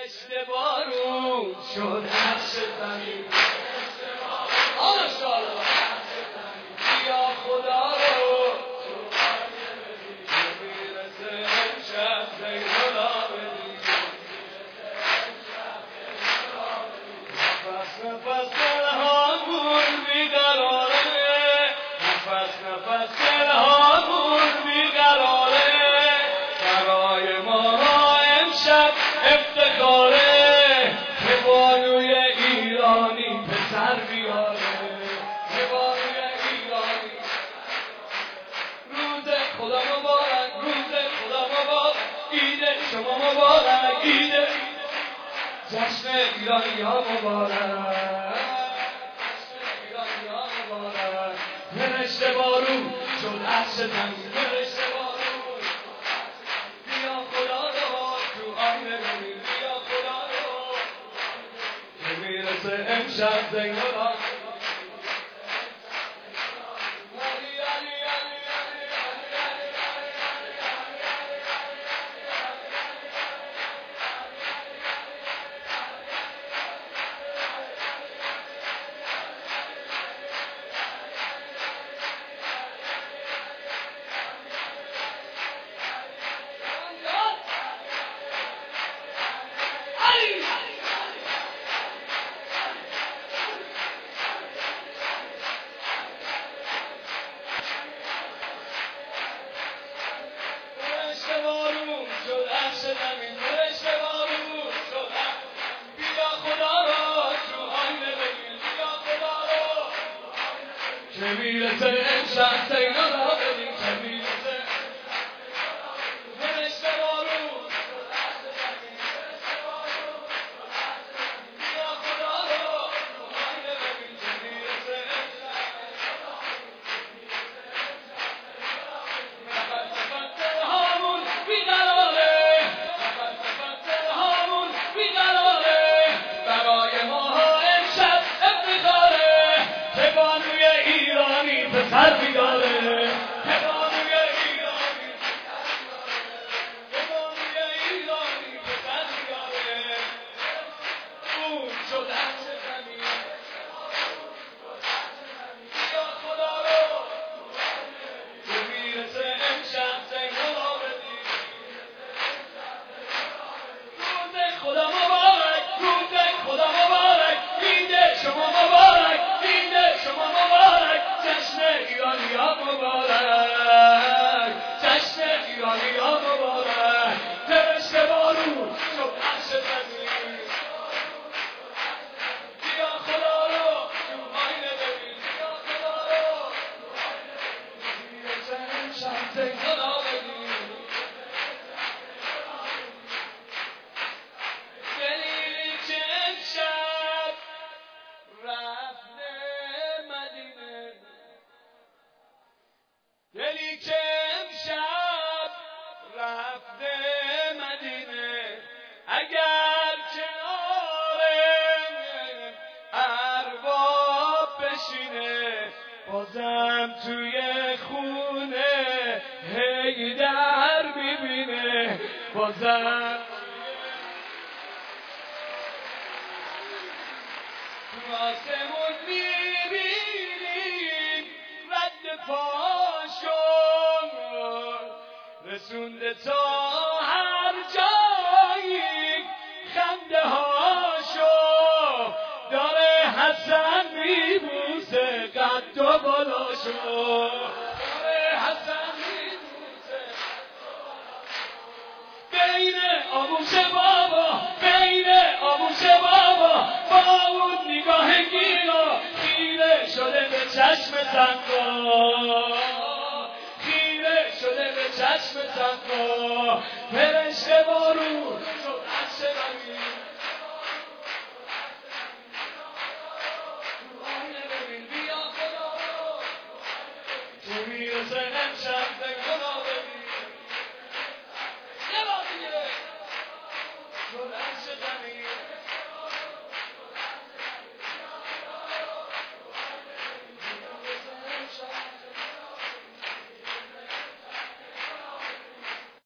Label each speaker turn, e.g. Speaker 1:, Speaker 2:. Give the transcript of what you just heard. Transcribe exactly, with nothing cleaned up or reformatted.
Speaker 1: فرشته بارون شد عرش زمین آه شالا بیا خدا رو میرسه امشب زینا بدی نفس نفس دلهامون بیقراره نفس نفس دلهامون بیقراره برای ما امشب افتخاره که بانوی ایرانی پسر بیاره که بانوی ایرانی روز خدا مبارک روز خدا مبارک عید شما مبارک عید جشن ایرانی ها مبارک جشن ایرانی ها مبارک فرشته بارون شد عرش زمین فرشته بارون بیا خدا رو تو آینه ببین بیا خدا رو که میرسه امشب زینا که میرسه امشب زینا را بدیم که میرسه فرشته بارون بیا خدا را تو آینه ببین که میرسه نفس نفس دلهامون بیقراره نفس نفس دلهامون بیقراره برای ماها امشب افتخاره که بانوی ایرانی پسر بیاره که بانوی ایرانی که بانوی ایرانی پسر بیاره اون شد عرش زمین بیا خدا رو که میرسه امشب زینا را بدی روز خدا مبارک روز خدا مبارک عید شما مبارک عید شما مبارک جشن ایرانی ها مبارک جشن ایرانی ها مبارک فرشته بارون شد عرش زمین بیا خدا رو تو آینه ببین بیا خدا رو میرسه امشب زینا را بدی دلیلی که امشب رفته مدینه دلی که امشب رفته مدینه اگر کنار ارباب بشینه بازم توی خونه حیدر میبینه بازم تو آسمون میبینیم رد پاشو رسونده تا هر جایی خنده هاشو داره حسن میبوسه قد و بالاشو داره حسن میبوسه بین آموش بابا بین آموش بابا با اون نگاه گیرا خیره شده به چشم زنگا خیره شده به چشم زنگا فرشته بارون شد عرش زمین